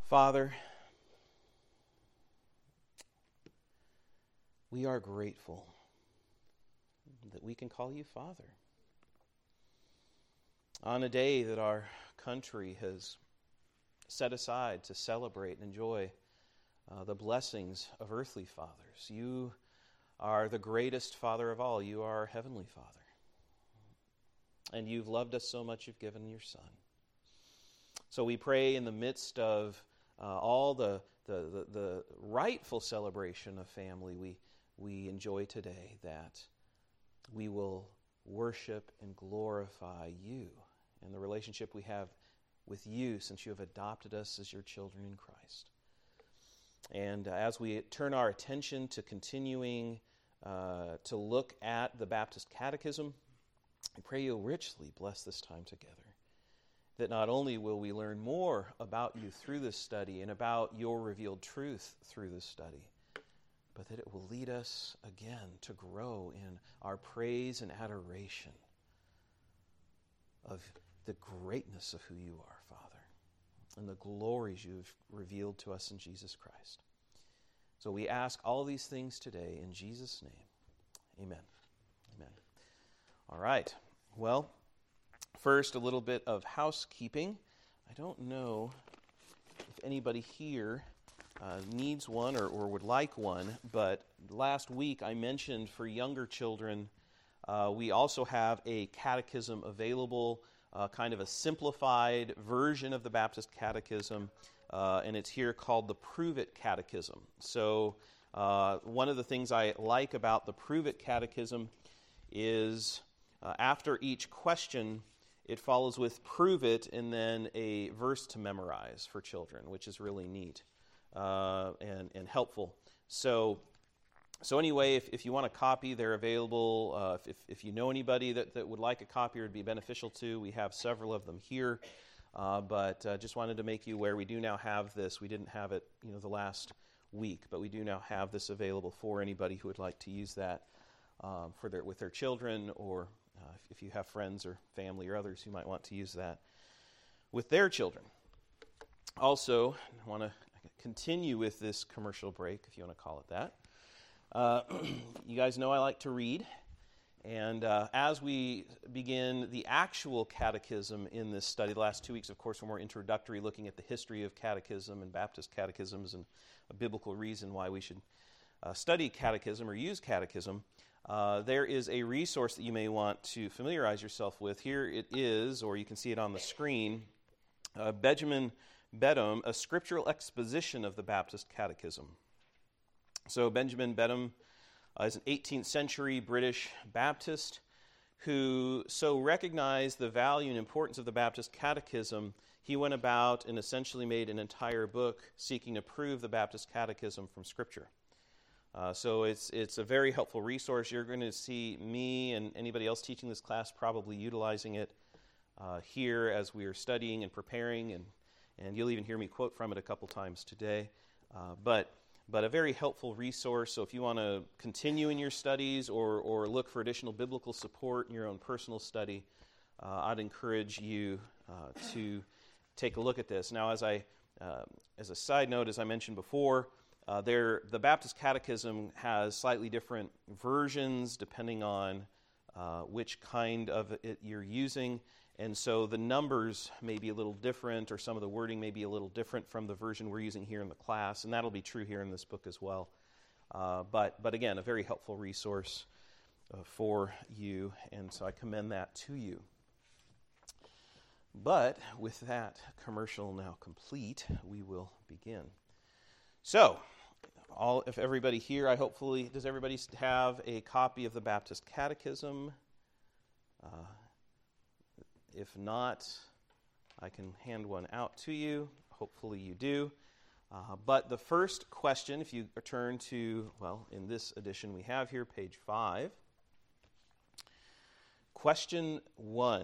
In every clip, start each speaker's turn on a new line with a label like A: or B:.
A: Father, we are grateful that we can call you Father. On a day that our country has set aside to celebrate and enjoy the blessings of earthly fathers, you are the greatest Father of all. You are our Heavenly Father. And you've loved us so much, you've given your Son. So we pray in the midst of all the rightful celebration of family we enjoy today, that we will worship and glorify you and the relationship we have with you since you have adopted us as your children in Christ. And as we turn our attention to continuing to look at the Baptist Catechism, I pray you'll richly bless this time together. That not only will we learn more about you through this study and about your revealed truth through this study, but that it will lead us again to grow in our praise and adoration of the greatness of who you are, Father, and the glories you've revealed to us in Jesus Christ. So we ask all these things today in Jesus' name. Amen. Amen. All right. Well, first, a little bit of housekeeping. I don't know if anybody here needs one or would like one, but last week I mentioned for younger children, we also have a catechism available, kind of a simplified version of the Baptist Catechism, and it's here called the Prove It Catechism. So one of the things I like about the Prove It Catechism is after each question, it follows with prove it and then a verse to memorize for children, which is really neat and helpful. So anyway, if you want a copy, they're available. If you know anybody that would like a copy or would be beneficial to, we have several of them here. But just wanted to make you aware we do now have this. We didn't have it the last week, but we do now have this available for anybody who would like to use that with their children, or if you have friends or family or others who might want to use that with their children. Also, I want to continue with this commercial break, if you want to call it that. You guys know I like to read, and as we begin the actual catechism in this study, the last 2 weeks, of course, were more introductory, looking at the history of catechism and Baptist catechisms and a biblical reason why we should study catechism or use catechism. There is a resource that you may want to familiarize yourself with. Here it is, or you can see it on the screen, Benjamin Beddome, A Scriptural Exposition of the Baptist Catechism. So Benjamin Beddome is an 18th century British Baptist who so recognized the value and importance of the Baptist Catechism, he went about and essentially made an entire book seeking to prove the Baptist Catechism from Scripture. So it's a very helpful resource. You're going to see me and anybody else teaching this class probably utilizing it here as we are studying and preparing, and you'll even hear me quote from it a couple times today. But a very helpful resource. So if you want to continue in your studies or look for additional biblical support in your own personal study, I'd encourage you to take a look at this. Now, as a side note, as I mentioned before, the Baptist Catechism has slightly different versions depending on which kind of it you're using, and so the numbers may be a little different, or some of the wording may be a little different from the version we're using here in the class, and that'll be true here in this book as well. But again, a very helpful resource for you, and so I commend that to you. But with that commercial now complete, we will begin. So, if everybody here, does everybody have a copy of the Baptist Catechism? If not, I can hand one out to you. Hopefully you do. But the first question, if you turn to, in this edition we have here, page 5. Question 1.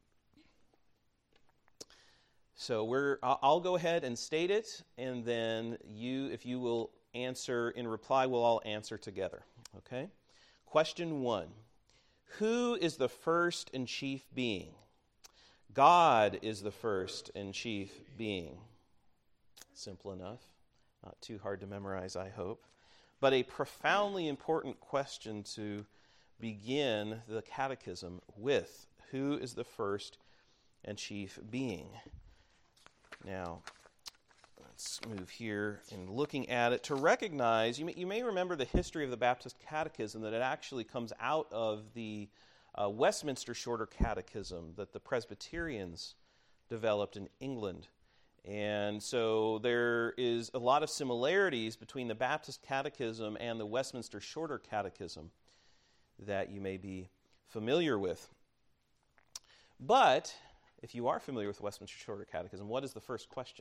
A: So I'll go ahead and state it, and then if you will answer in reply, we'll all answer together. Okay? Question 1. Who is the first and chief being? God is the first and chief being. Simple enough. Not too hard to memorize, I hope. But a profoundly important question to begin the catechism with. Who is the first and chief being? Now, let's move here and looking at it to recognize, you may remember the history of the Baptist Catechism, that it actually comes out of the Westminster Shorter Catechism that the Presbyterians developed in England. And so there is a lot of similarities between the Baptist Catechism and the Westminster Shorter Catechism that you may be familiar with. But if you are familiar with Westminster Shorter Catechism, what is the first question?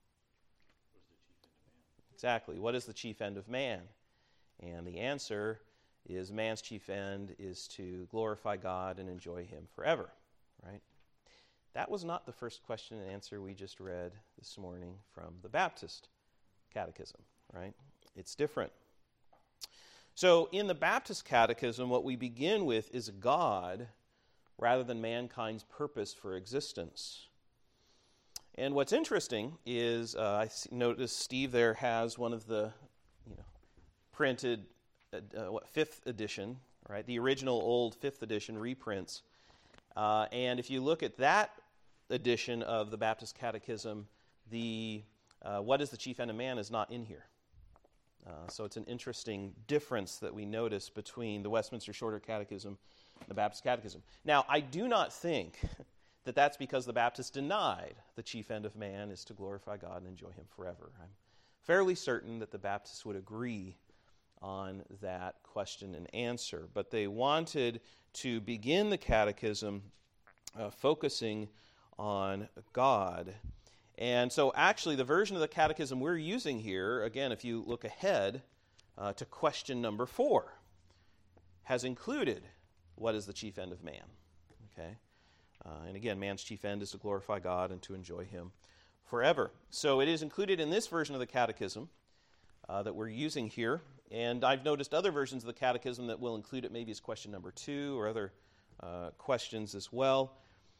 A: Exactly. What is the chief end of man? And the answer is man's chief end is to glorify God and enjoy Him forever, right? That was not the first question and answer we just read this morning from the Baptist Catechism, right? It's different. So in the Baptist Catechism, what we begin with is God rather than mankind's purpose for existence. And what's interesting is I noticed Steve there has one of the printed 5th edition, right? The original old 5th edition reprints. And if you look at that edition of the Baptist Catechism, the what is the chief end of man is not in here. So it's an interesting difference that we notice between the Westminster Shorter Catechism and the Baptist Catechism. Now, I do not think that that's because the Baptists denied the chief end of man is to glorify God and enjoy Him forever. I'm fairly certain that the Baptists would agree on that question and answer, but they wanted to begin the catechism focusing on God. And so actually the version of the catechism we're using here, again, if you look ahead to question number 4, has included what is the chief end of man. Okay? And again, man's chief end is to glorify God and to enjoy Him forever. So it is included in this version of the catechism that we're using here. And I've noticed other versions of the catechism that will include it maybe as question number 2 or other questions as well.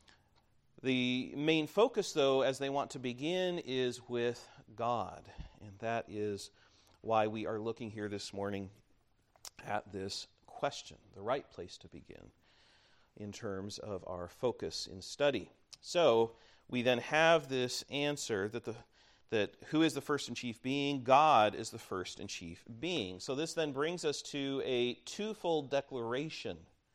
A: The main focus, though, as they want to begin, is with God. And that is why we are looking here this morning at this question, the right place to begin in terms of our focus in study. So we then have this answer that who is the first and chief being? God is the first and chief being. So this then brings us to a twofold declaration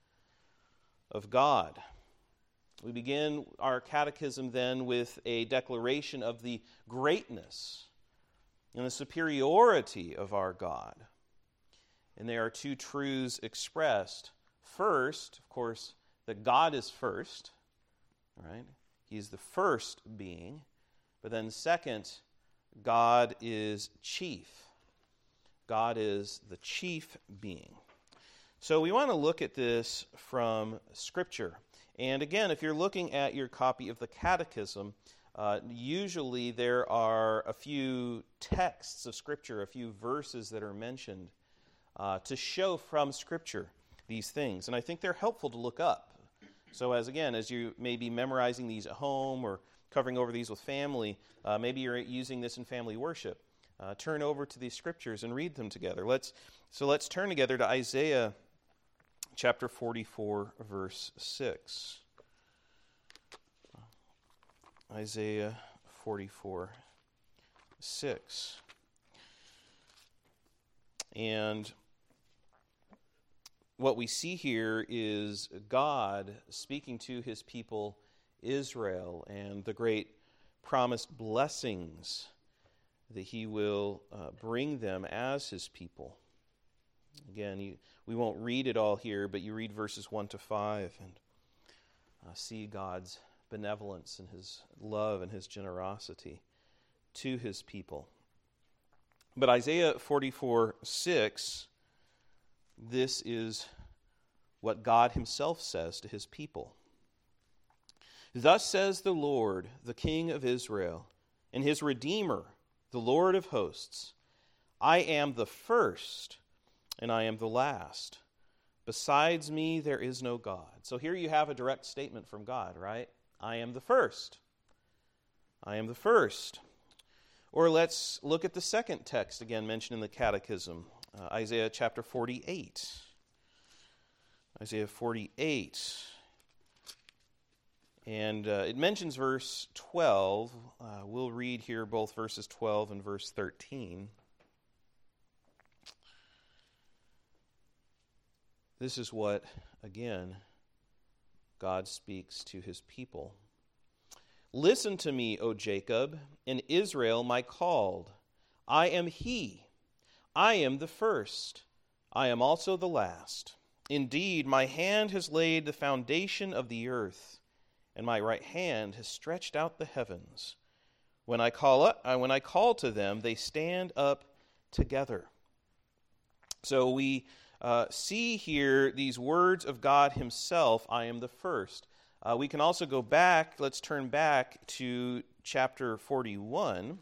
A: of God. We begin our catechism then with a declaration of the greatness and the superiority of our God. And there are two truths expressed. First, of course, that God is first, right? He's the first being. But then second, God is chief. God is the chief being. So we want to look at this from Scripture. And again, if you're looking at your copy of the Catechism, usually there are a few texts of Scripture, a few verses that are mentioned to show from Scripture these things. And I think they're helpful to look up. So as you may be memorizing these at home or covering over these with family, maybe you're using this in family worship, turn over to these Scriptures and read them together. Let's turn together to Isaiah chapter 44, verse 6. Isaiah 44, 6. And what we see here is God speaking to His people Israel and the great promised blessings that He will bring them as His people. Again, we won't read it all here, but you read verses 1 to 5 and see God's benevolence and His love and His generosity to His people. But Isaiah 44, 6, this is what God Himself says to His people. Thus says the Lord, the King of Israel, and His Redeemer, the Lord of hosts, I am the first, and I am the last. Besides me, there is no God. So here you have a direct statement from God, right? I am the first. I am the first. Or let's look at the second text, again mentioned in the Catechism, Isaiah chapter 48. Isaiah 48. And it mentions verse 12. We'll read here both verses 12 and verse 13. This is what, again, God speaks to his people. Listen to me, O Jacob, and Israel my called. I am he. I am the first. I am also the last. Indeed, my hand has laid the foundation of the earth, and my right hand has stretched out the heavens. When I call to them, they stand up together. So we see here these words of God himself, I am the first. We can also go back, let's turn back to chapter 41.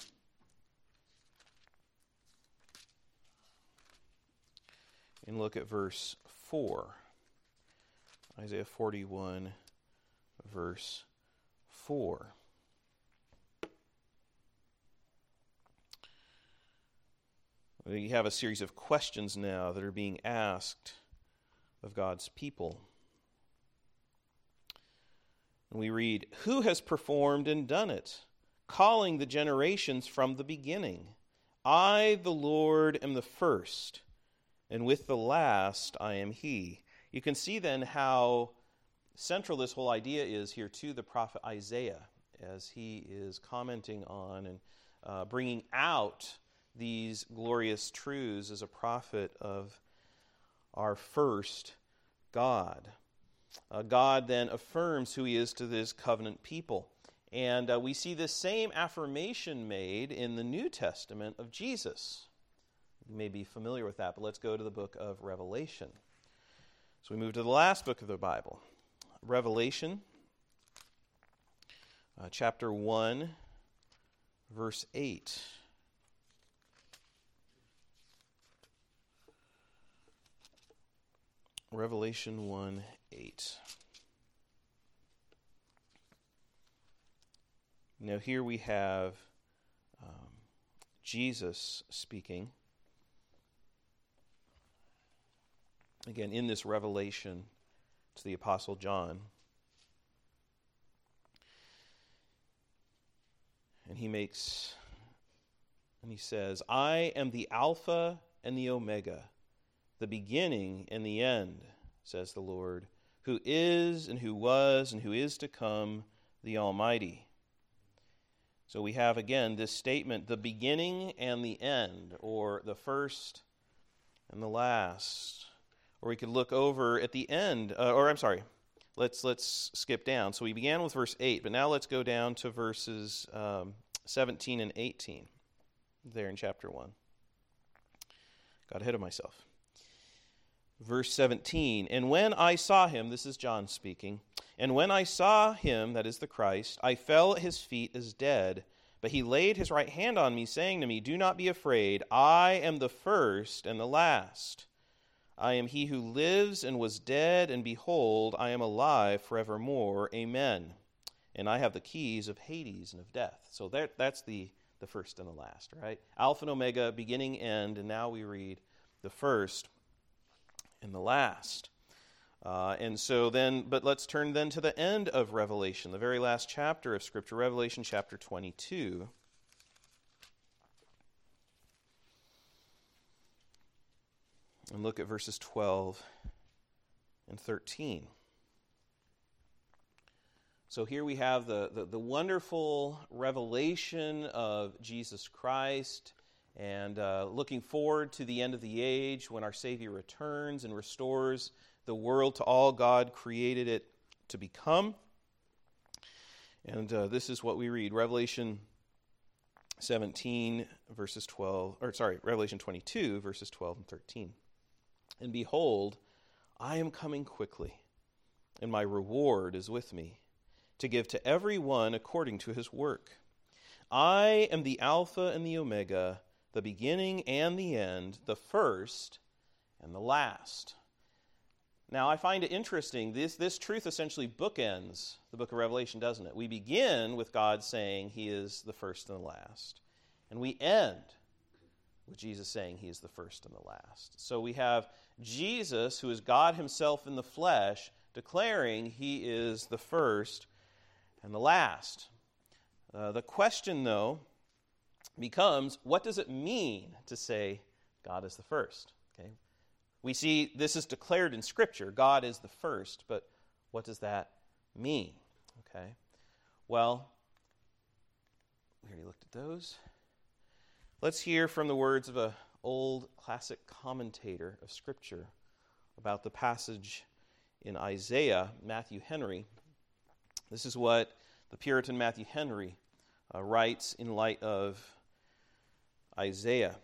A: And look at verse 4. Isaiah 41, verse 4. We have a series of questions now that are being asked of God's people. And we read, Who has performed and done it, calling the generations from the beginning? I, the Lord, am the first, and with the last I am he. You can see then how central this whole idea is here to the prophet Isaiah, as he is commenting on and bringing out these glorious truths as a prophet of our first God. God then affirms who he is to this covenant people. And we see this same affirmation made in the New Testament of Jesus. You may be familiar with that, but let's go to the book of Revelation. So we move to the last book of the Bible, Revelation, chapter 1, verse 8. Revelation 1:8. Now here we have Jesus speaking. Again, in this revelation to the Apostle John. And he says, I am the Alpha and the Omega, the beginning and the end, says the Lord, who is and who was and who is to come, the Almighty. So we have again this statement, the beginning and the end, or the first and the last. Or we could look over at the end, let's skip down. So we began with verse 8, but now let's go down to verses 17 and 18, there in chapter 1. Got ahead of myself. Verse 17, and when I saw him, this is John speaking, and when I saw him, that is the Christ, I fell at his feet as dead, but he laid his right hand on me, saying to me, do not be afraid, I am the first and the last. I am he who lives and was dead, and behold, I am alive forevermore. Amen. And I have the keys of Hades and of death. So that's the first and the last, right? Alpha and Omega, beginning, end, and now we read the first and the last. But let's turn then to the end of Revelation, the very last chapter of Scripture, Revelation chapter 22. And look at verses 12 and 13. So here we have the wonderful revelation of Jesus Christ, and looking forward to the end of the age when our Savior returns and restores the world to all God created it to become. And this is what we read, Revelation 22, verses 12 and 13. And behold, I am coming quickly, and my reward is with me, to give to every one according to his work. I am the Alpha and the Omega, the beginning and the end, the first and the last. Now, I find it interesting, this truth essentially bookends the book of Revelation, doesn't it? We begin with God saying he is the first and the last. And we end with Jesus saying he is the first and the last. So we have Jesus, who is God himself in the flesh, declaring he is the first and the last. The question, though, becomes, what does it mean to say God is the first? Okay. We see this is declared in Scripture. God is the first, but what does that mean? Okay. Well, we already looked at those. Let's hear from the words of an old classic commentator of Scripture about the passage in Isaiah, Matthew Henry. This is what the Puritan Matthew Henry writes in light of Isaiah,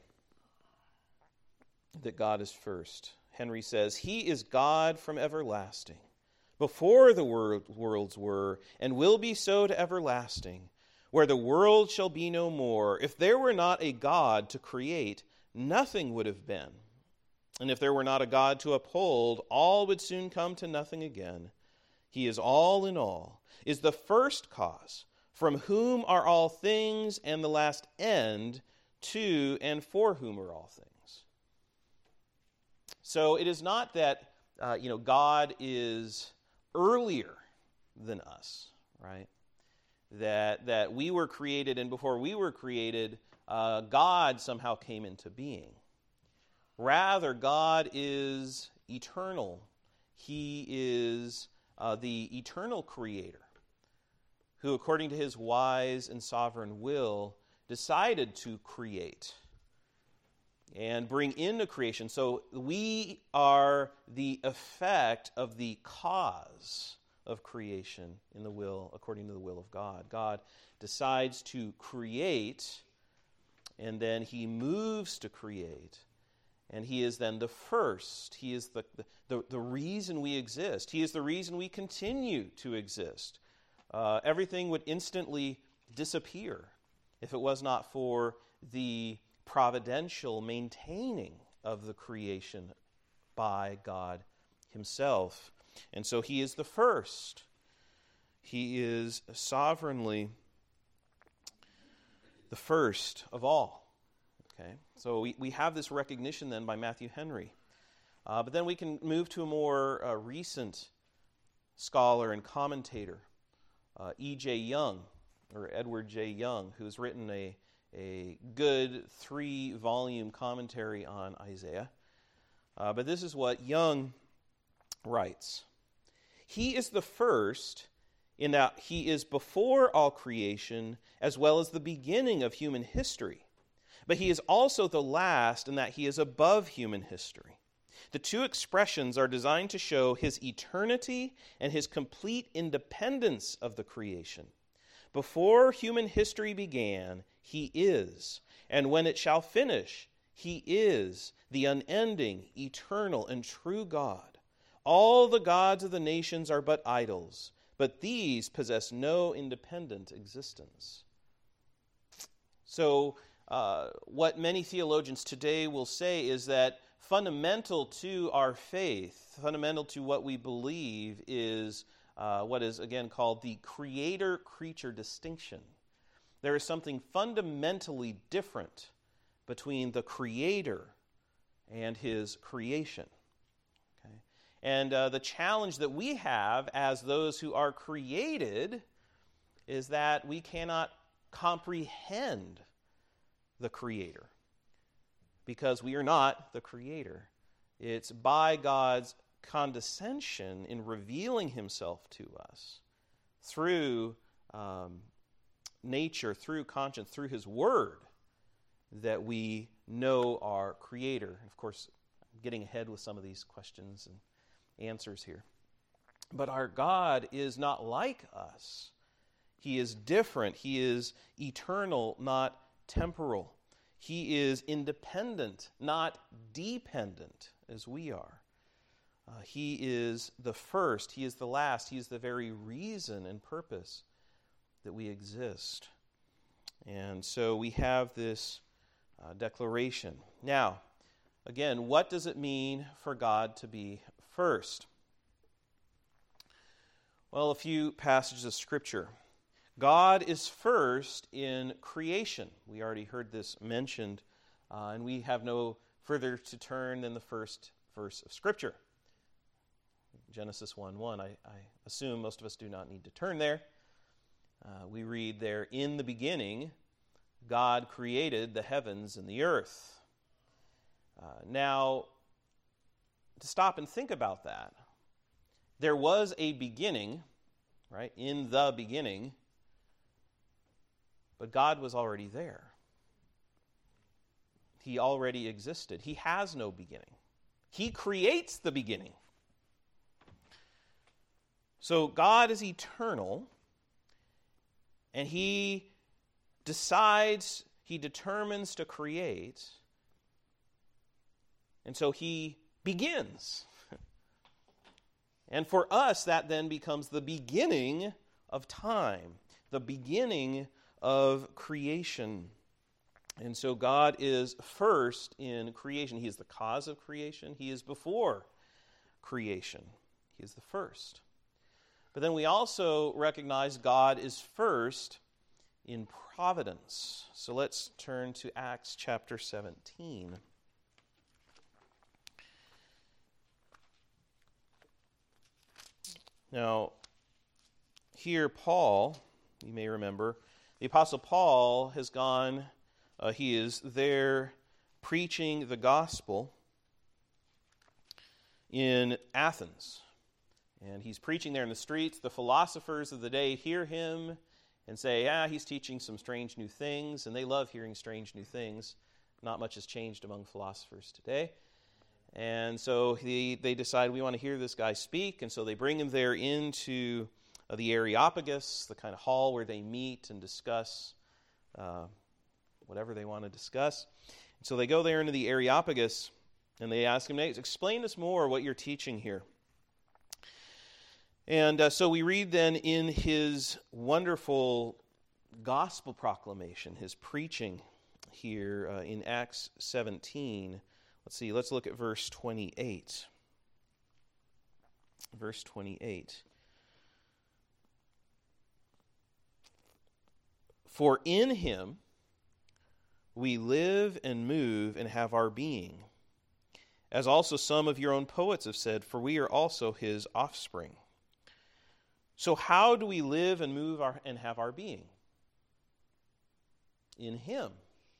A: that God is first. Henry says, "He is God from everlasting, before the worlds were, and will be so to everlasting, where the world shall be no more. If there were not a God to create, nothing would have been. And if there were not a God to uphold, all would soon come to nothing again. He is all in all, is the first cause, from whom are all things, and the last end, to and for whom are all things." So it is not that God is earlier than us, right? That we were created, and before we were created, God somehow came into being. Rather, God is eternal. He is the eternal creator, who, according to his wise and sovereign will, decided to create and bring into creation. So we are the effect of the cause of creation in the will, according to the will of God. God decides to create, and then he moves to create, and he is then the first. He is the reason we exist. He is the reason we continue to exist. Everything would instantly disappear if it was not for the providential maintaining of the creation by God himself. And so he is the first. He is sovereignly the first of all. Okay, so we have this recognition then by Matthew Henry. But then we can move to a more recent scholar and commentator, E.J. Young, or Edward J. Young, who's written a good 3-volume commentary on Isaiah. But this is what Young writes. "He is the first in that he is before all creation as well as the beginning of human history. But he is also the last in that he is above human history. The two expressions are designed to show his eternity and his complete independence of the creation. Before human history began, he is, and when it shall finish, he is the unending, eternal, and true God. All the gods of the nations are but idols, but these possess no independent existence." So, what many theologians today will say is that fundamental to our faith, fundamental to what we believe, is what is again called the creator-creature distinction. There is something fundamentally different between the Creator and his creation. Okay? And the challenge that we have as those who are created is that we cannot comprehend the Creator because we are not the Creator. It's by God's condescension in revealing himself to us through nature, through conscience, through his word, that we know our Creator. Of course, I'm getting ahead with some of these questions and answers here. But our God is not like us. He is different. He is eternal, not temporal. He is independent, not dependent, as we are. He is the first. He is the last. He is the very reason and purpose that we exist. And so we have this declaration. Now, again, what does it mean for God to be first? Well, a few passages of Scripture. God is first in creation. We already heard this mentioned, and we have no further to turn than the first verse of Scripture. Genesis 1:1. I assume most of us do not need to turn there. We read there, "In the beginning, God created the heavens and the earth." Now, to stop and think about that, there was a beginning, right? In the beginning, but God was already there. He already existed. He has no beginning. He creates the beginning. So God is eternal, and He decides, He determines to create, and so He begins. And for us, that then becomes the beginning of time, the beginning of creation. And so God is first in creation. He is the cause of creation. He is before creation. He is the first. But then we also recognize God is first in providence. So let's turn to Acts chapter 17. Now, here Paul, you may remember, the Apostle Paul has gone, he is there preaching the gospel in Athens. And he's preaching there in the streets. The philosophers of the day hear him and say, he's teaching some strange new things, and they love hearing strange new things. Not much has changed among philosophers today. And so they decide, we want to hear this guy speak, and so they bring him there into the Areopagus, the kind of hall where they meet and discuss whatever they want to discuss. And so they go there into the Areopagus, and they ask him, explain us more what you're teaching here. And so we read then in his wonderful gospel proclamation, his preaching here in Acts 17. Let's look at verse 28. Verse 28. For in him we live and move and have our being, as also some of your own poets have said, for we are also his offspring. So how do we live and move and have our being? In him.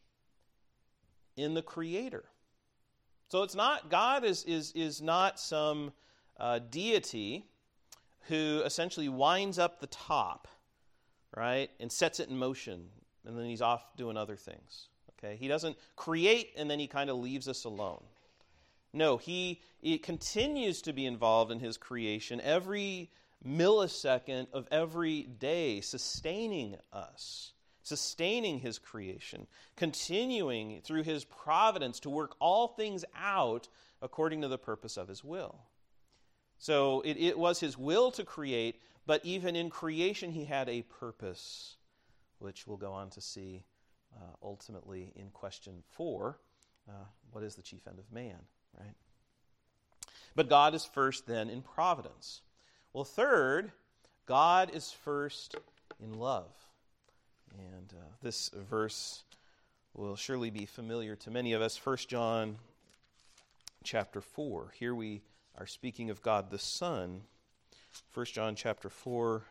A: In the Creator. So it's not, God is not some deity who essentially winds up the top, right, and sets it in motion, and then he's off doing other things. Okay, he doesn't create and then he kind of leaves us alone. No, he continues to be involved in his creation every millisecond of every day, sustaining us, sustaining his creation, continuing through his providence to work all things out according to the purpose of his will. So it was his will to create, but even in creation he had a purpose, which we'll go on to see ultimately in question 4. What is the chief end of man, right? But God is first then in providence. Well, third, God is first in love. And this verse will surely be familiar to many of us. 1 John chapter 4. Here we are speaking of God the Son. 1 John chapter 4,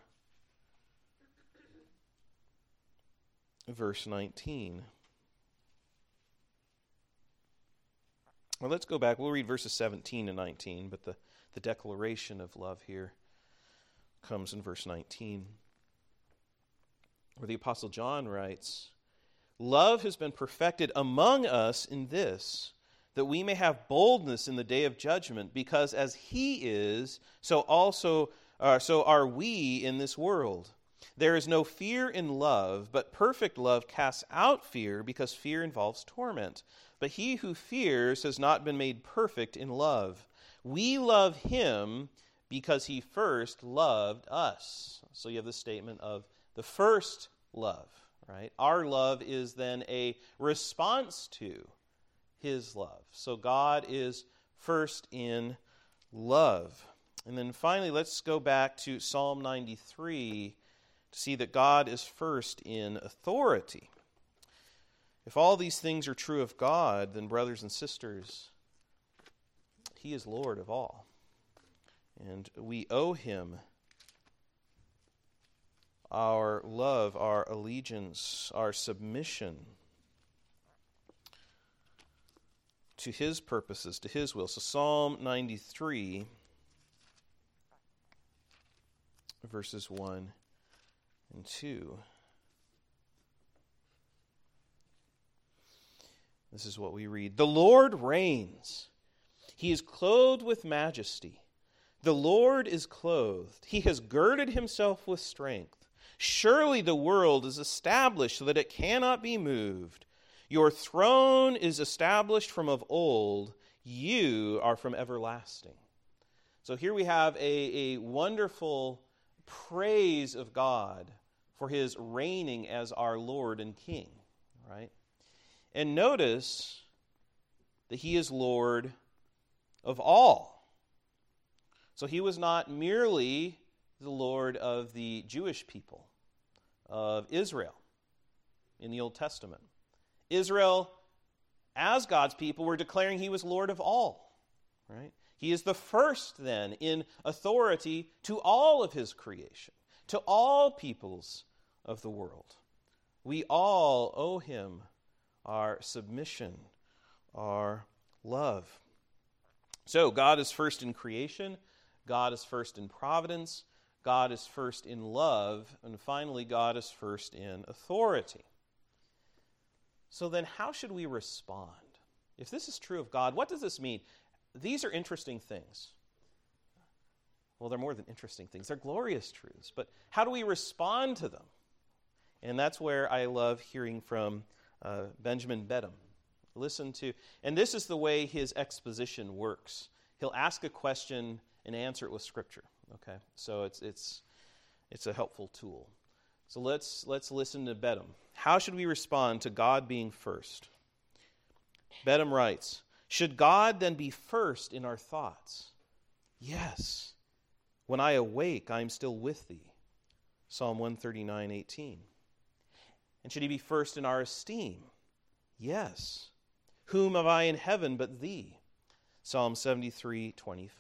A: verse 19. Well, let's go back. We'll read verses 17 and 19, but the declaration of love here comes in verse 19, where the Apostle John writes, "Love has been perfected among us in this, that we may have boldness in the day of judgment, because as he is, so are we in this world. There is no fear in love, but perfect love casts out fear, because fear involves torment. But he who fears has not been made perfect in love. We love him because he first loved us." So you have the statement of the first love, right? Our love is then a response to his love. So God is first in love. And then finally, let's go back to Psalm 93 to see that God is first in authority. If all these things are true of God, then, brothers and sisters, He is Lord of all. And we owe Him our love, our allegiance, our submission to His purposes, to His will. So Psalm 93, verses 1 and 2. This is what we read. The Lord reigns. He is clothed with majesty. The Lord is clothed. He has girded Himself with strength. Surely the world is established so that it cannot be moved. Your throne is established from of old. You are from everlasting. So here we have a wonderful praise of God for His reigning as our Lord and King, right? And notice that He is Lord of all. So He was not merely the Lord of the Jewish people, of Israel in the Old Testament. Israel, as God's people, were declaring He was Lord of all, right? He is the first, then, in authority to all of His creation, to all peoples of the world. We all owe Him our submission, our love. So, God is first in creation, God is first in providence, God is first in love, and finally, God is first in authority. So then, how should we respond? If this is true of God, what does this mean? These are interesting things. Well, they're more than interesting things. They're glorious truths. But how do we respond to them? And that's where I love hearing from Benjamin Beddome. Listen to, and this is the way his exposition works. He'll ask a question and answer it with Scripture. Okay, so it's a helpful tool. So let's listen to Beddome. How should we respond to God being first? Beddome writes, should God then be first in our thoughts? Yes. When I awake, I am still with thee. Psalm 139:18. And should He be first in our esteem? Yes. Whom have I in heaven but thee? Psalm 73:25.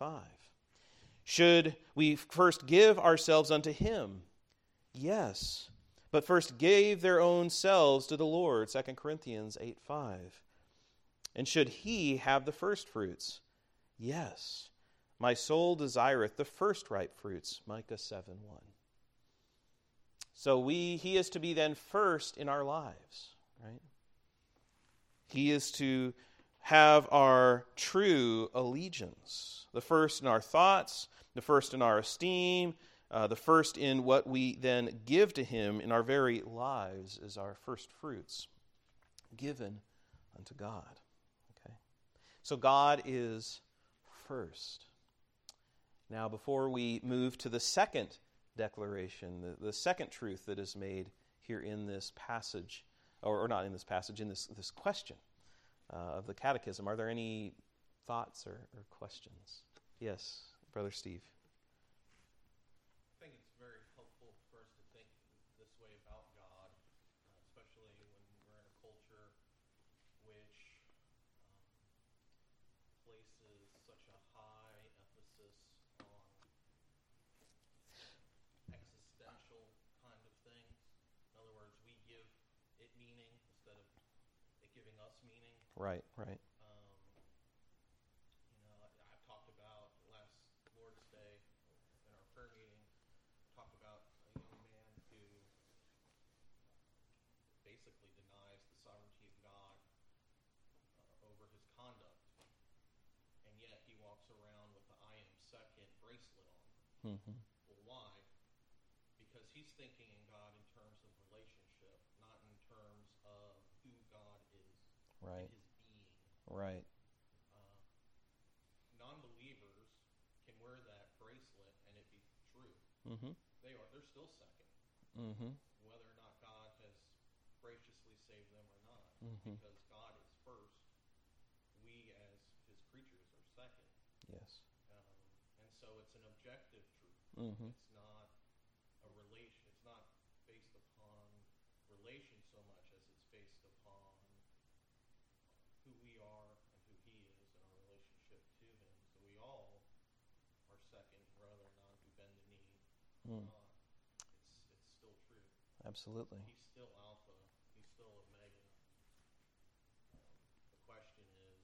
A: Should we first give ourselves unto Him? Yes. But first gave their own selves to the Lord. 2 Corinthians 8:5. And should He have the first fruits? Yes. My soul desireth the first ripe fruits. Micah 7:1. So He is to be then first in our lives, right? He is to have our true allegiance. The first in our thoughts, the first in our esteem, the first in what we then give to Him in our very lives is our first fruits given unto God. Okay? So God is first. Now, before we move to the second declaration, the second truth that is made here in this passage, or not in this passage, in this question of the Catechism, are there any thoughts or questions? Yes, Brother Steve.
B: I think it's very helpful for us to think this way about God, especially when we're in a culture which places such a high emphasis on existential kind of things. In other words, we give it meaning instead of it giving us meaning.
A: Right, right.
B: I've talked about last Lord's Day in our prayer meeting, talked about a young man who basically denies the sovereignty of God over his conduct, and yet he walks around with the I am second bracelet on.
A: Mm-hmm.
B: Well, why? Because he's thinking in God in terms of relationship, not in terms of who God is,
A: Right.
B: his being.
A: Right.
B: Non-believers can wear that bracelet and it be true.
A: Mm-hmm.
B: They're still second.
A: Mm-hmm.
B: Whether or not God has graciously saved them or not.
A: Mm-hmm.
B: Because God is first, we as His creatures are second.
A: Yes.
B: And so it's an objective truth.
A: Mm-hmm.
B: It's not a relation. It's not it's still true.
A: Absolutely.
B: He's still Alpha. He's still Omega. The question is,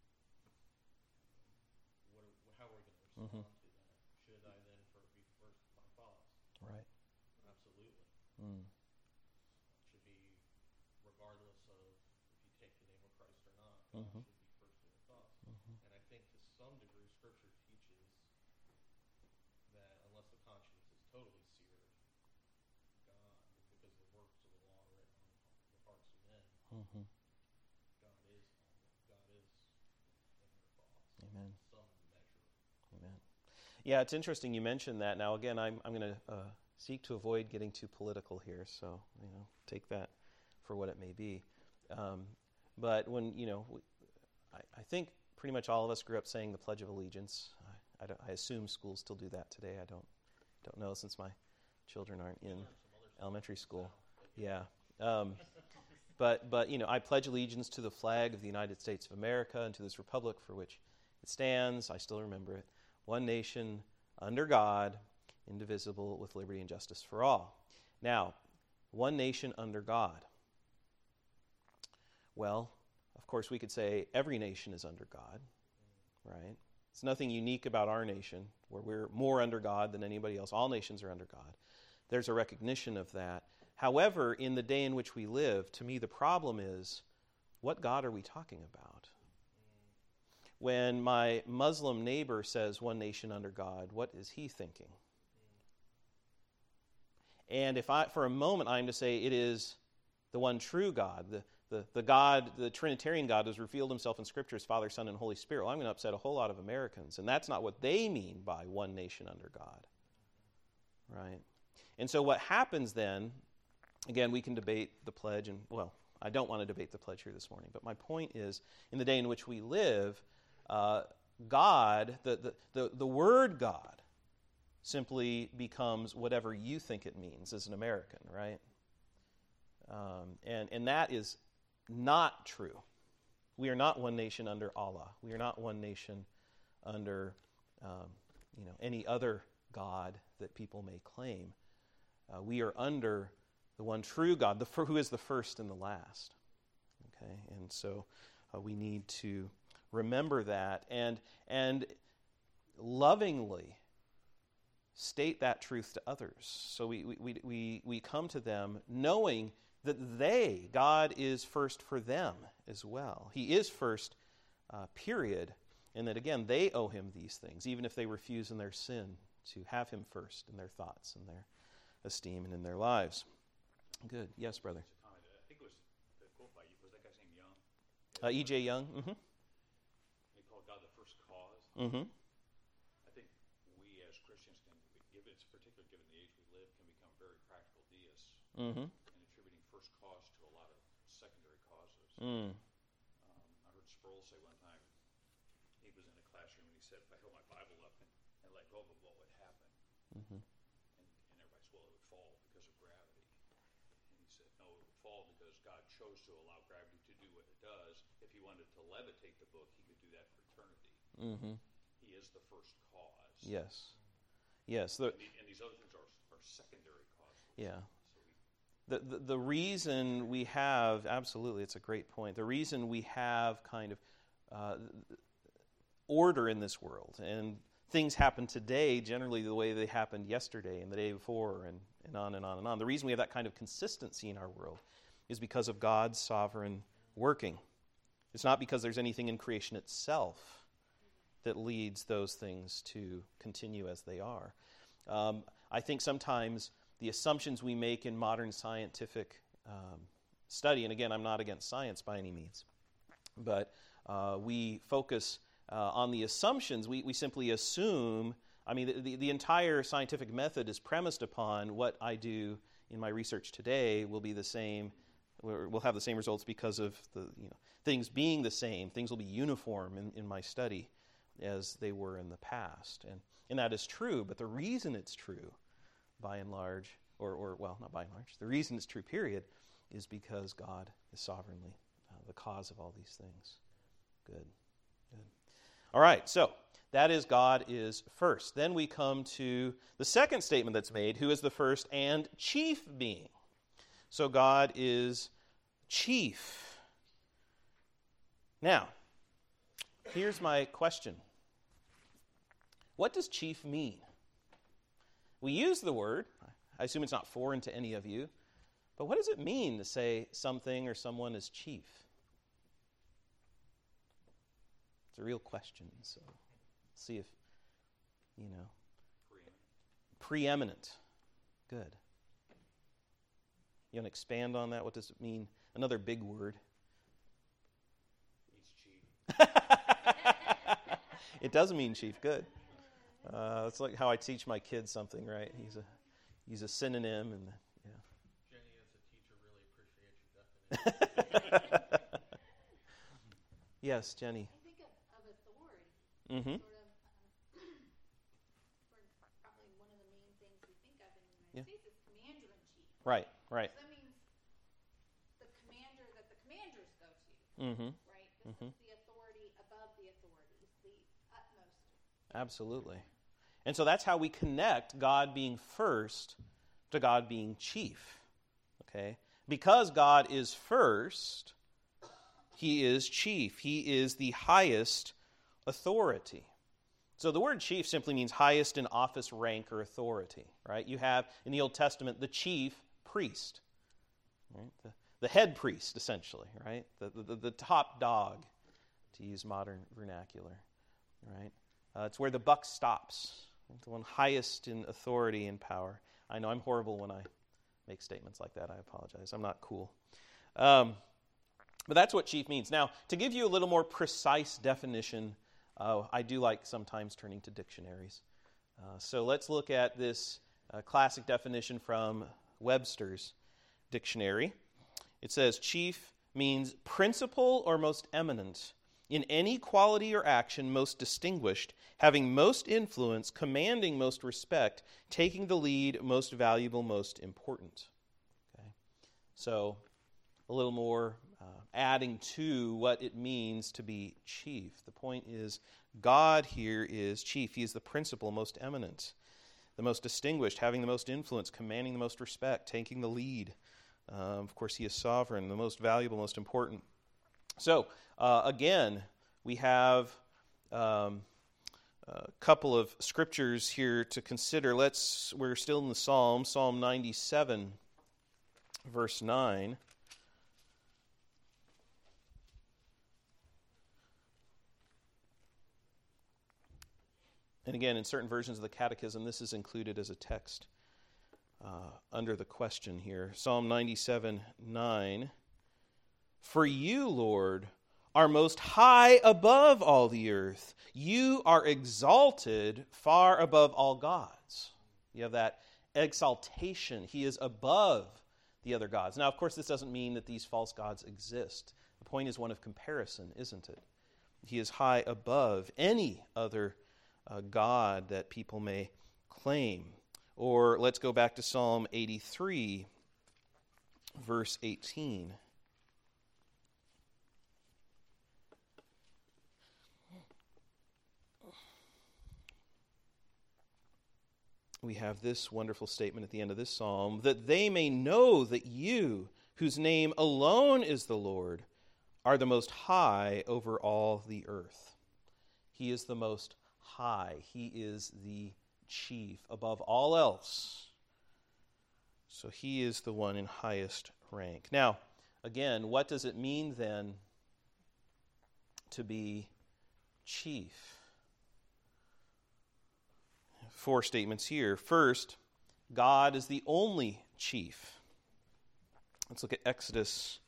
B: how are we going to respond to that? Should I then be first with my thoughts?
A: Right.
B: Absolutely.
A: Mm.
B: It should be regardless of if you take the name of Christ or not. God
A: Mm-hmm.
B: should be first in your thoughts.
A: Mm-hmm.
B: And I think to some degree, Scripture teaches that unless the conscience is totally seared, God, because the works of the law are written on the hearts of men,
A: Mm-hmm.
B: God is in their thoughts.
A: Amen.
B: Some measure.
A: Amen. Yeah, it's interesting you mentioned that. Now, again, I'm going to seek to avoid getting too political here, so take that for what it may be. But when I think pretty much all of us grew up saying the Pledge of Allegiance. I assume schools still do that today. I don't know since my children aren't in elementary school. Yeah. But I pledge allegiance to the flag of the United States of America and to this republic for which it stands. I still remember it. One nation, under God, indivisible, with liberty and justice for all. Now, one nation under God. Well, of course, we could say every nation is under God, right? It's nothing unique about our nation, where we're more under God than anybody else. All nations are under God. There's a recognition of that. However, in the day in which we live, to me the problem is, what God are we talking about? When my Muslim neighbor says one nation under God, what is he thinking? And if for a moment I'm to say it is the one true God, the God, the Trinitarian God who has revealed himself in Scripture as Father, Son, and Holy Spirit, well, I'm going to upset a whole lot of Americans. And that's not what they mean by one nation under God. Right? And so what happens then, again, we can debate the pledge, and, well, I don't want to debate the pledge here this morning, but my point is, in the day in which we live, God, the word God, simply becomes whatever you think it means as an American, right? And that is not true. We are not one nation under Allah. We are not one nation under any other God that people may claim. We are under the one true God, who is the first and the last. Okay, and so we need to remember that and lovingly state that truth to others. So we come to them knowing that God is first for them as well. He is first, period. And that, again, they owe him these things, even if they refuse in their sin to have him first in their thoughts and their esteem and in their lives. Good. Yes, brother.
C: I think it was the quote by, was that guy's name Young?
A: E.J. Young. Mm-hmm.
C: He called God the first cause.
A: Mm-hmm.
C: I think we as Christians can, particularly given the age we live, can become very practical deists
A: Mm-hmm.
C: in attributing first cause to a lot of secondary causes.
A: Mm.
C: I heard Sproul say one time, he was in a classroom and he said, if I held my Bible up and let go of it, what would happen?
A: Mm-hmm.
C: And everybody said, well, it would fall because of gravity. And he said, no, it would fall because God chose to allow gravity to do what it does. If he wanted to levitate the book, he could do that for eternity.
A: Mm-hmm.
C: He is the first cause.
A: Yes. Yes.
C: And these other things are secondary causes.
A: Yeah.
C: So
A: The reason we have, absolutely, it's a great point. The reason we have kind of order in this world, and things happen today generally the way they happened yesterday and the day before, and on and on and on. The reason we have that kind of consistency in our world is because of God's sovereign working. It's not because there's anything in creation itself that leads those things to continue as they are. I think sometimes the assumptions we make in modern scientific study, and again, I'm not against science by any means, but we focus on the assumptions. We simply assume, I mean, the entire scientific method is premised upon what I do in my research today will be the same, will have the same results because of the things being the same. Things will be uniform in my study as they were in the past. And that is true, but the reason it's true, by and large, or not by and large, the reason it's true, period, is because God is sovereignly the cause of all these things. Good. All right, so That is, God is first. Then we come to the second statement that's made, who is the first and chief being. So God is chief. Now, here's my question. What does chief mean? We use the word. I assume it's not foreign to any of you. But what does it mean to say something or someone is chief? It's a real question. So see if, Preeminent. Good. You want to expand on that? What does it mean? Another big word.
C: He's chief.
A: It does mean chief. Good. It's like how I teach my kids something, right? He's a synonym, and
B: Jenny, as a teacher, really appreciate your definition.
A: Yes, Jenny.
D: I think of authority.
A: Mm-hmm.
D: Probably one of the main things we think of in the
A: Yeah.
D: United States is commander-in-chief.
A: Right.
D: So that means the commander that the commanders go to,
A: Mm-hmm.
D: right? This is the authority above the authorities, the utmost.
A: Absolutely. And so that's how we connect God being first to God being chief. Okay? Because God is first, he is chief. He is the highest authority. So the word chief simply means highest in office, rank, or authority, right? You have in the Old Testament the chief priest, right? The head priest, essentially, right? The top dog, to use modern vernacular, right? It's where the buck stops, right? The one highest in authority and power. I know I'm horrible when I make statements like that. I apologize. I'm not cool. But that's what chief means. Now, to give you a little more precise definition, I do like sometimes turning to dictionaries. So let's look at this classic definition from Webster's dictionary. It says, chief means principal or most eminent, in any quality or action most distinguished, having most influence, commanding most respect, taking the lead, most valuable, most important. Okay? So a little more adding to what it means to be chief. The point is, God here is chief. He is the principal, most eminent, the most distinguished, having the most influence, commanding the most respect, taking the lead. Of course, he is sovereign, the most valuable, most important. So, again, we have a couple of scriptures here to consider. We're still in the Psalm 97, verse 9. And again, in certain versions of the Catechism, this is included as a text under the question here. Psalm 97, 9. For you, Lord, are most high above all the earth. You are exalted far above all gods. You have that exaltation. He is above the other gods. Now, of course, this doesn't mean that these false gods exist. The point is one of comparison, isn't it? He is high above any other God that people may claim. Or let's go back to Psalm 83, verse 18. We have this wonderful statement at the end of this psalm, that they may know that you, whose name alone is the Lord, are the most high over all the earth. He is the most high. He is the chief above all else. So he is the one in highest rank. Now, again, what does it mean then to be chief? 4 statements here. First, God is the only chief. Let's look at Exodus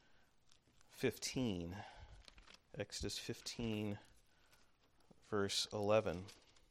A: 15. Exodus 15, verse 11.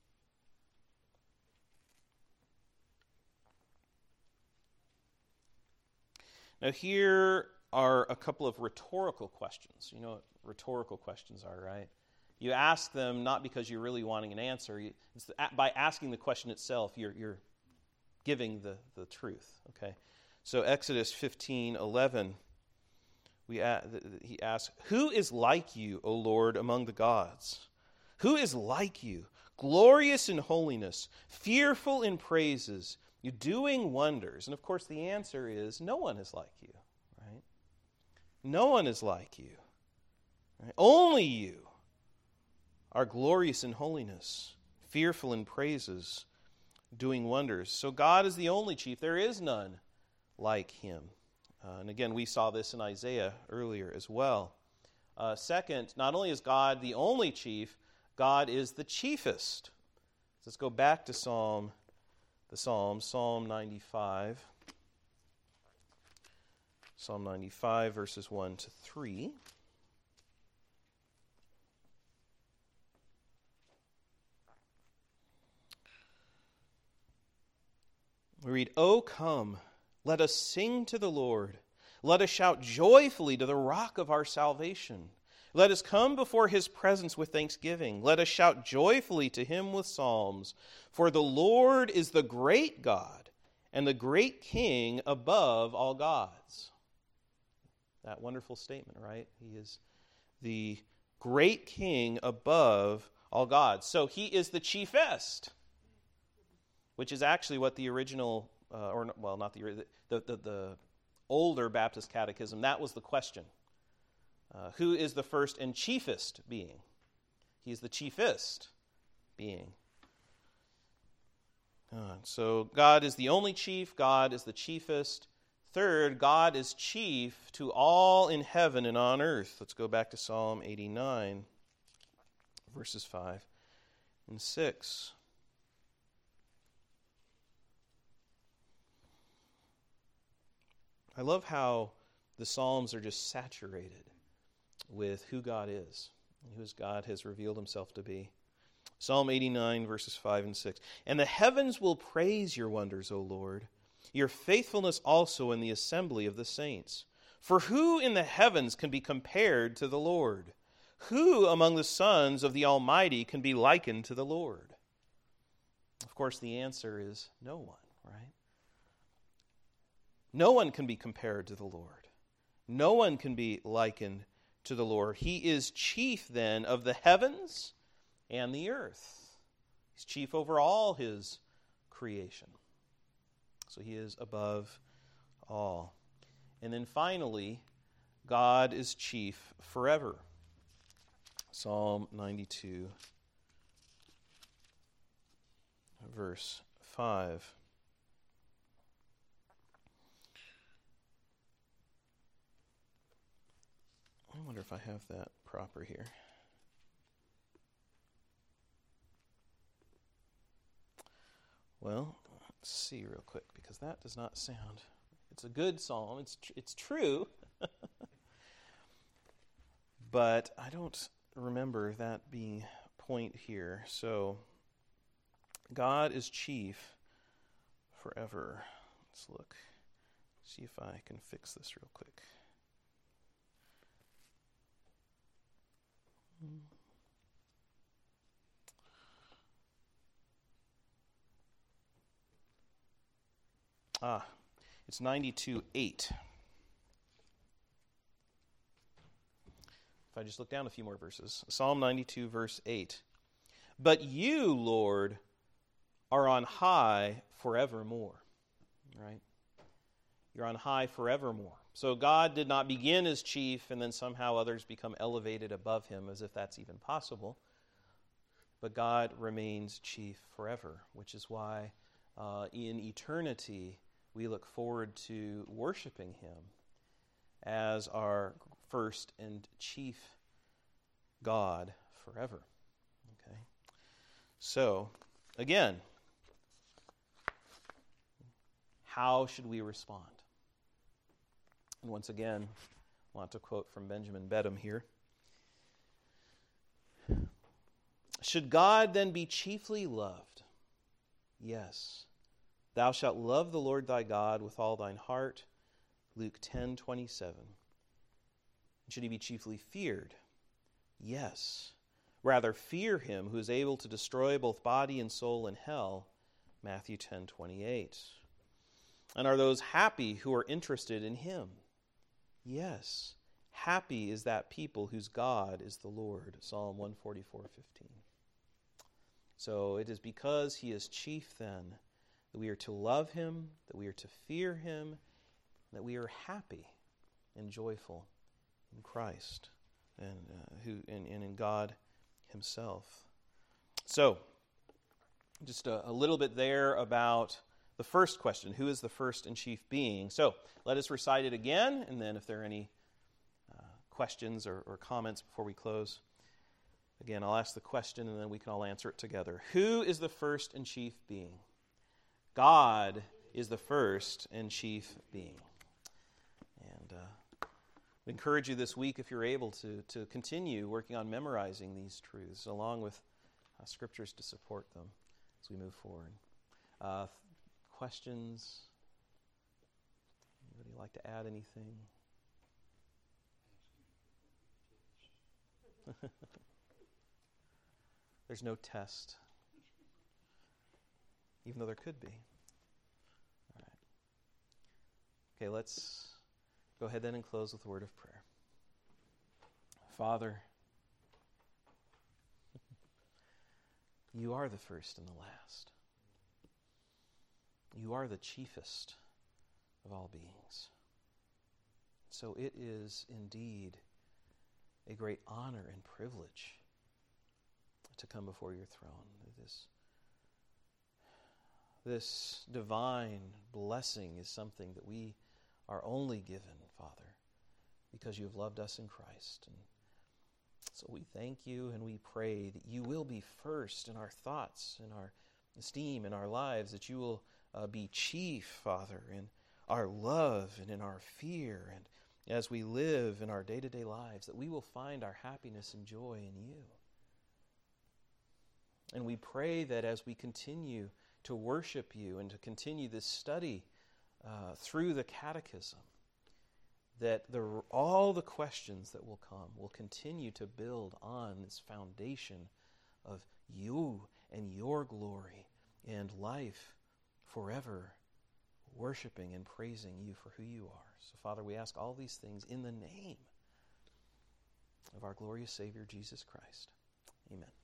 A: Now here are a couple of rhetorical questions. You know what rhetorical questions are, right? You ask them not because you're really wanting an answer. By asking the question itself, you're giving the truth. Okay, so Exodus 15:11, he asks, "Who is like you, O Lord, among the gods? Who is like you, glorious in holiness, fearful in praises, you doing wonders? And of course the answer is no one is like you, right? No one is like you. Right? Only you are glorious in holiness, fearful in praises, doing wonders. So God is the only chief. There is none like him. And again, we saw this in Isaiah earlier as well. Second, not only is God the only chief, God is the chiefest. Let's go back to Psalm 95. Psalm 95, verses 1 to 3. We read, O come, let us sing to the Lord. Let us shout joyfully to the rock of our salvation. Let us come before his presence with thanksgiving. Let us shout joyfully to him with psalms. For the Lord is the great God and the great King above all gods. That wonderful statement, right? He is the great King above all gods. So he is the chiefest, which is actually what the original, not the older Baptist catechism, that was the question. Who is the first and chiefest being? He's the chiefest being. So God is the only chief. God is the chiefest. Third, God is chief to all in heaven and on earth. Let's go back to Psalm 89, verses 5 and 6. I love how the Psalms are just saturated with who God is, and who God has revealed himself to be. Psalm 89, verses 5 and 6. And the heavens will praise your wonders, O Lord, your faithfulness also in the assembly of the saints. For who in the heavens can be compared to the Lord? Who among the sons of the Almighty can be likened to the Lord? Of course, the answer is no one, right? No one can be compared to the Lord. No one can be likened to the Lord. He is chief then of the heavens and the earth. He's chief over all his creation. So he is above all. And then finally, God is chief forever. Psalm 92, verse 5. I wonder if I have that proper here. Well, let's see real quick, because that does not sound... It's a good psalm. It's true. But I don't remember that being point here. So, God is chief forever. Let's look. See if I can fix this real quick. It's 92:8. If I just look down a few more verses. Psalm 92, verse 8. But you, Lord, are on high forevermore. Right? You're on high forevermore. So God did not begin as chief and then somehow others become elevated above him, as if that's even possible. But God remains chief forever, which is why in eternity we look forward to worshiping him as our first and chief God forever. Okay. So, again, how should we respond? And once again, I want to quote from Benjamin Bedham here. Should God then be chiefly loved? Yes. Thou shalt love the Lord thy God with all thine heart. Luke 10:27. Should he be chiefly feared? Yes. Rather fear him who is able to destroy both body and soul in hell. Matthew 10:28. And are those happy who are interested in him? Yes. Happy is that people whose God is the Lord. Psalm 144:15. So it is because he is chief then that we are to love him, that we are to fear him, that we are happy and joyful in Christ and in God himself. So, just a little bit there about the first question, who is the first and chief being? So, let us recite it again, and then if there are any questions or comments before we close, again, I'll ask the question and then we can all answer it together. Who is the first and chief being? God is the first and chief being. And we encourage you this week, if you're able, to continue working on memorizing these truths, along with scriptures to support them as we move forward. Questions? Anybody like to add anything? There's no test, even though there could be. All right. Okay, let's go ahead then and close with a word of prayer. Father, you are the first and the last. You are the chiefest of all beings. So it is indeed a great honor and privilege to come before your throne. This divine blessing is something that we are only given, Father, because you have loved us in Christ. And so we thank you and we pray that you will be first in our thoughts, in our esteem, in our lives, that you will be chief, Father, in our love and in our fear, and as we live in our day-to-day lives, that we will find our happiness and joy in you. And we pray that as we continue to worship you and to continue this study through the catechism, that all the questions that will come will continue to build on this foundation of you and your glory and life forever, worshiping and praising you for who you are. So, Father, we ask all these things in the name of our glorious Savior, Jesus Christ. Amen.